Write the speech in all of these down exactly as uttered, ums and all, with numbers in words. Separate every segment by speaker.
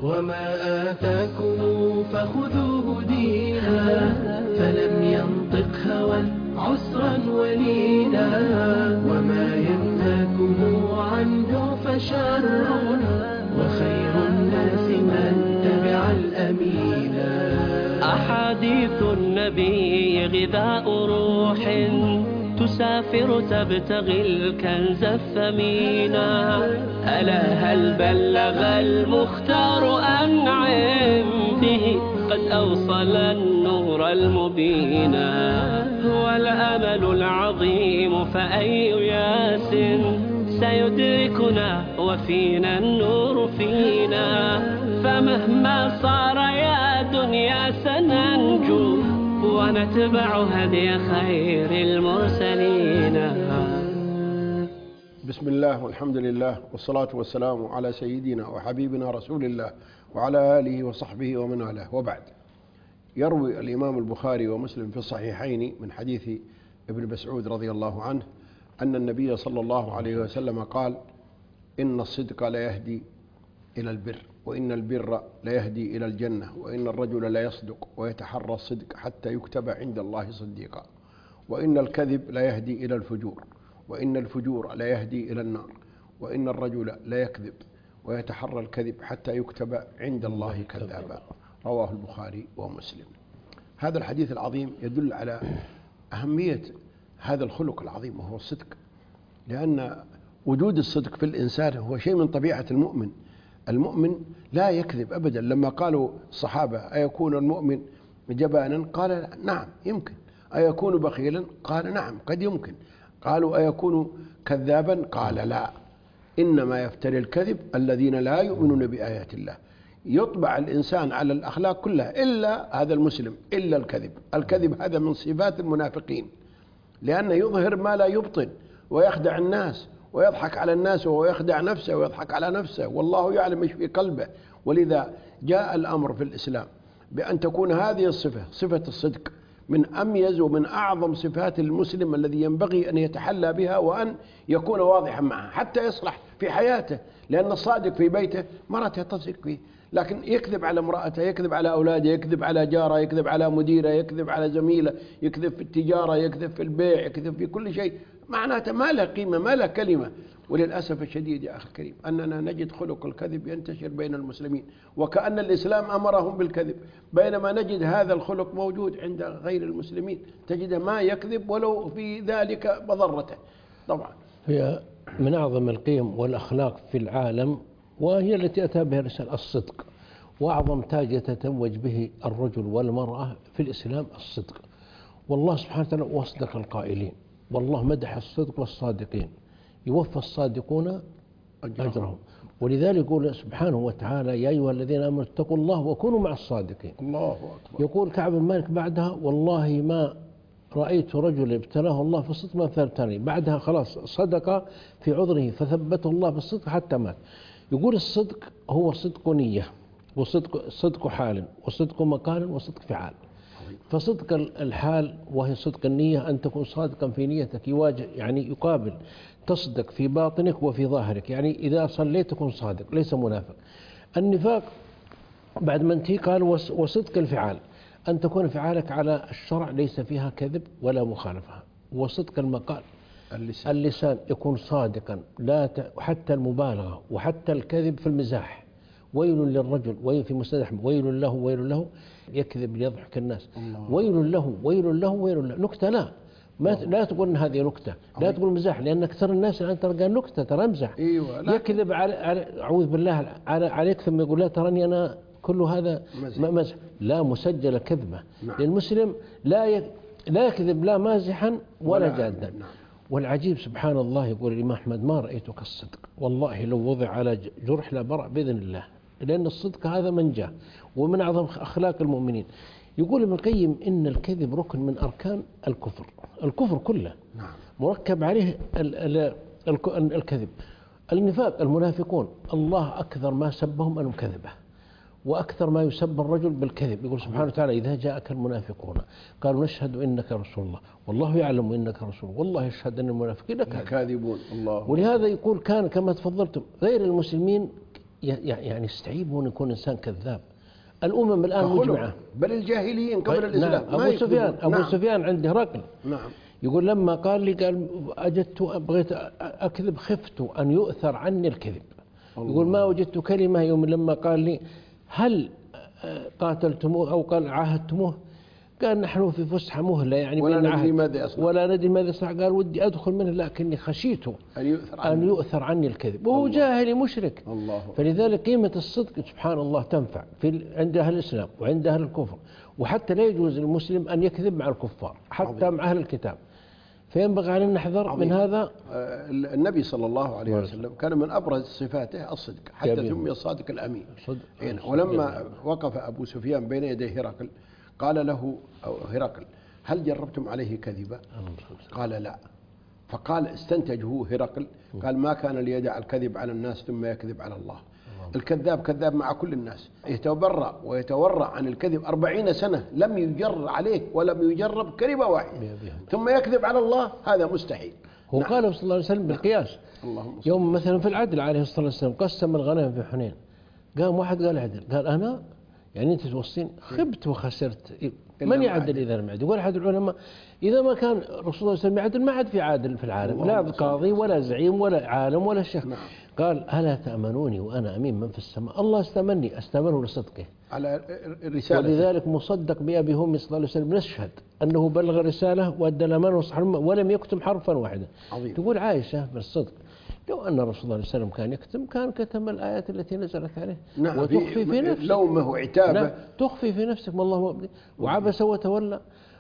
Speaker 1: وما آتاكم فخذوه دينا، فلم ينطق هوى عسرا ولينا، وما ينهاكم عنه فشر، وخير الناس من تبع الأمينا.
Speaker 2: أحاديث النبي غذاء روح، تسافر تبتغي الكنز الثمينا. ألا هل بلغ المختار أنعم به، قد أوصل النور المبينا. هو الأمل العظيم فأي ياس سيدركنا وفينا النور فينا. فمهما صار يا دنيا سننجو، ونتبع هدي خير المرسلين.
Speaker 3: بسم الله والحمد لله والصلاة والسلام على سيدنا وحبيبنا رسول الله وعلى آله وصحبه ومن والاه، وبعد. يروي الإمام البخاري ومسلم في الصحيحين من حديث ابن مسعود رضي الله عنه أن النبي صلى الله عليه وسلم قال: إن الصدق لا يهدي إلى البر، وإن البر لا يهدي إلى الجنة، وإن الرجل لا يصدق ويتحرى الصدق حتى يكتب عند الله صديقا، وإن الكذب لا يهدي إلى الفجور، وإن الفجور لا يهدي إلى النار، وإن الرجل لا يكذب ويتحرى الكذب حتى يكتب عند الله كذابا. رواه البخاري ومسلم. هذا الحديث العظيم يدل على أهمية هذا الخلق العظيم وهو الصدق، لأن وجود الصدق في الإنسان هو شيء من طبيعة المؤمن. المؤمن لا يكذب أبدا. لما قالوا الصحابة: أيكون المؤمن جبانا؟ قال: نعم يمكن. أيكون بخيلا؟ قال: نعم قد يمكن. قالوا: أيكون كذابا؟ قال: لا، إنما يفتري الكذب الذين لا يؤمنون بآيات الله. يطبع الإنسان على الأخلاق كلها إلا هذا المسلم، إلا الكذب. الكذب هذا من صفات المنافقين، لأنه يظهر ما لا يبطن ويخدع الناس ويضحك على الناس وهو يخدع نفسه ويضحك على نفسه، والله يعلم ايش في قلبه. ولذا جاء الأمر في الإسلام بأن تكون هذه الصفة، صفة الصدق، من أميز ومن أعظم صفات المسلم الذي ينبغي أن يتحلى بها وأن يكون واضحا معها حتى يصلح في حياته. لأن الصادق في بيته مرته تثق فيه، لكن يكذب على امرأته، يكذب على أولاده، يكذب على جاره، يكذب على مديره، يكذب على زميله، يكذب في التجارة، يكذب في البيع، يكذب في كل شيء، معناته ما له قيمة، ما له كلمة. وللأسف الشديد يا أخي الكريم أننا نجد خلق الكذب ينتشر بين المسلمين، وكأن الإسلام أمرهم بالكذب، بينما نجد هذا الخلق موجود عند غير المسلمين، تجد ما يكذب ولو في ذلك مضرته. طبعا
Speaker 4: هي من أعظم القيم والأخلاق في العالم، وهي التي أتى بها الرسالة الصدق، وأعظم تاج يتتوج به الرجل والمرأة في الإسلام الصدق. والله سبحانه وتعالى وصدق القائلين، والله مدح الصدق والصادقين، يوفى الصادقون أجرهم. ولذلك يقول سبحانه وتعالى: يا أيها الذين آمنوا اتقوا الله وكونوا مع الصادقين.
Speaker 3: الله أكبر.
Speaker 4: يقول كعب بن مالك بعدها: والله ما رأيت رجل ابتلاه الله في الصدق ما ابتلاني. بعدها خلاص صدق في عذره فثبته الله بالصدق حتى مات. يقول الصدق هو صدق نية، وصدق صدق حال، وصدق مقال، وصدق فعال. فصدق الحال وهي صدق النية، أن تكون صادقا في نيتك، يواجه يعني يقابل، تصدق في باطنك وفي ظاهرك. يعني إذا صليت تكون صادق ليس منافق. النفاق بعد ما انتهي قال: وصدق الفعال، أن تكون فعالك على الشرع ليس فيها كذب ولا مخالفة. وصدق المقال، اللسان, اللسان يكون صادقا، لا ت... حتى المبالغة وحتى الكذب في المزاح. ويل للرجل، ويل في مسند أحمد: ويل له ويل له يكذب ليضحك الناس. الله. ويل له ويل له ويل له. نكتة لا ما ت... لا تقول إن هذه نكتة، لا تقول مزاح، لأن أكثر الناس الآن ترى قال نكتة، ترى امزح.
Speaker 3: أيوة.
Speaker 4: يكذب على... على أعوذ بالله على... عليك، ثم يقول: لا تراني أنا كل هذا مزح. لا، مسجل كذبة. نعم. للمسلم لا ي... لا يكذب لا مازحا ولا, ولا جادا. نعم. والعجيب سبحان الله، يقول الإمام أحمد: ما رأيت كالصدق، والله لو وضع على جرح لبرأ بإذن الله، لأن الصدق هذا منجاه ومن أعظم أخلاق المؤمنين. يقول ابن القيم: إن الكذب ركن من أركان الكفر، الكفر كله نعم. مركب عليه ال ال ال الكذب. النفاق، المنافقون الله أكثر ما سبهم أنهم كذبه، وأكثر ما يسب الرجل بالكذب. يقول سبحانه وتعالى: إذا جاءك المنافقون قالوا نشهد إنك رسول الله والله يعلم إنك رسول، والله يشهد أن المنافقين كاذبون.
Speaker 3: الله.
Speaker 4: ولهذا يقول كان كما تفضلتم غير المسلمين يعني يستعيب أن يكون إنسان كذاب. الأمم الآن مجمعة،
Speaker 3: بل الجاهليين قبل الإسلام.
Speaker 4: نعم. أبو سفيان أبو
Speaker 3: نعم.
Speaker 4: سفيان عند هرقل
Speaker 3: نعم.
Speaker 4: يقول لما قال لي قال أجدت بغيت أكذب خفت أن يؤثر عني الكذب. الله. يقول ما وجدت كلمة يوم لما قال لي هل قاتلتموه أو قال عاهدتموه قال نحن في فسحة مهلة يعني
Speaker 3: ولا ندري ماذا يصنع
Speaker 4: ولا ندري ماذا يصنع. قال ودي أدخل منه لكني خشيت
Speaker 3: أن يؤثر عني,
Speaker 4: أن يؤثر عني الكذب وهو جاهلي مشرك.
Speaker 3: الله.
Speaker 4: فلذلك قيمة الصدق سبحان الله تنفع في عند أهل الإسلام وعند أهل الكفر، وحتى لا يجوز للمسلم أن يكذب مع الكفار حتى عظيم. مع أهل الكتاب. فينبغي علينا نحذر عظيم. من هذا.
Speaker 3: النبي صلى الله عليه وسلم كان من أبرز صفاته الصدق، حتى سمي الصادق الأمين. صدق. ولما وقف أبو سفيان بين يدي هرقل قال له هرقل هل جربتم عليه كذبا؟ قال لا. فقال استنتج هو هرقل قال ما كان ليدع الكذب على الناس ثم يكذب على الله. الكذاب كذاب مع كل الناس، يتبرأ ويتورع عن الكذب أربعين سنة لم يجر عليه ولم يجرب كلمة واحدة ثم يكذب على الله، هذا مستحيل.
Speaker 4: هو نعم. قال صلى الله عليه وسلم بالقياس. يوم مثلا في العدل عليه الصلاة والسلام قسم الغنم في حنين، قام واحد قال عدل، قال أنا يعني أنت توصين خبت وخسرت، من يعدل إذا لم يعدل؟ يقول أحد العلماء إذا ما كان رسول الله صلى الله عليه وسلم يعدل ما عاد في عادل في العالم، لا قاضي ولا زعيم ولا عالم ولا شيخ. نعم. قال ألا تأمنوني وأنا أمين من في السماء؟ الله استمني أستمنه لصدقه
Speaker 3: على الرسالة،
Speaker 4: ولذلك مصدق بأبي هم صلى الله عليه وسلم نشهد أنه بلغ الرسالة وأدى الأمانة ونصح الأمة ولم يكتم حرفا واحدا. عظيم. تقول عائشة بالصدق لو أن الرسول صلى الله عليه وسلم كان يكتم كان كتم الآيات التي نزلت عليه.
Speaker 3: نعم.
Speaker 4: وتخفي في نفسك
Speaker 3: لومه وعتابه.
Speaker 4: نعم. تخفي في نفسك ما الله مبدي وعبس وتولى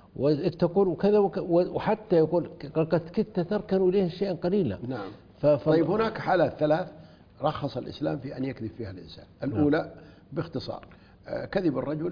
Speaker 4: وتقول وكذا وحتى يقول قد كدت تركن إليه شيئا قليلا.
Speaker 3: نعم.
Speaker 4: ف...
Speaker 3: طيب هناك حالات ثلاث رخص الإسلام في أن يكذب فيها الإنسان. الأولى نعم. باختصار كذب الرجل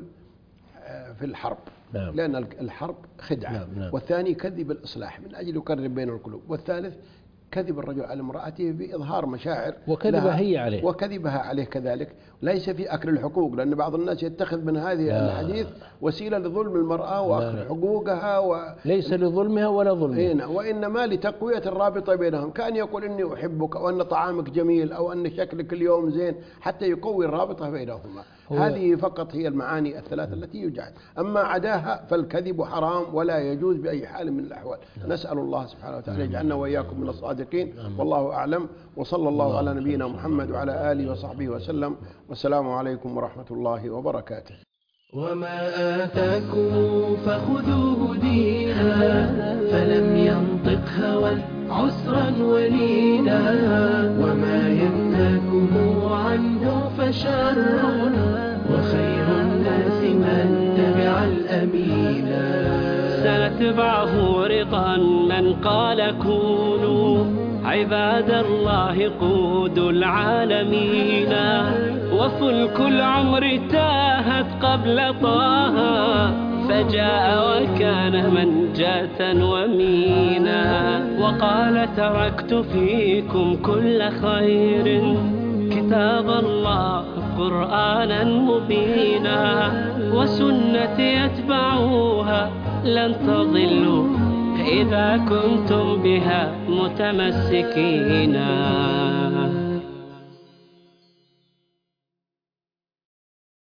Speaker 3: في الحرب. نعم. لأن الحرب خدعة. نعم. نعم. والثاني كذب الإصلاح من أجل يقرب بين القلوب. والثالث كذب الرجل على امرأته بإظهار مشاعر
Speaker 4: وكذبها هي عليه
Speaker 3: وكذبها عليه كذلك. ليس في أكل الحقوق، لأن بعض الناس يتخذ من هذه الحديث وسيلة لظلم المرأة وأكل حقوقها و...
Speaker 4: ليس لظلمها ولا ظلمها،
Speaker 3: وإنما لتقوية الرابطة بينهم، كان يقول إني أحبك وأن طعامك جميل أو أن شكلك اليوم زين حتى يقوي الرابطة بينهما. هذه فقط هي المعاني الثلاثة التي يجعل، أما عداها فالكذب حرام ولا يجوز بأي حال من الأحوال. نسأل الله سبحانه وتعالى يجعلنا وإياكم من الصادقين، والله أعلم، وصلى الله على نبينا محمد وعلى آله وصحبه وسلم، والسلام عليكم ورحمة الله وبركاته.
Speaker 1: وما آتاكم فخذوه دينا فلم ينطق هوى عسرا ولينا، وما ينهاكم عنه فشر، وخير الناس من تبع الأمينا.
Speaker 2: سنتبعه رضا من قال كونوا عباد الله قود العالمين، وفلك العمر تاهت قبل طه فجاء وكان منجاة ومينا، وقال تركت فيكم كل خير كتاب الله قرآنا مبينا، وسنتي يتبعوها لن تضلوا إذا كنتم بها متمسكين.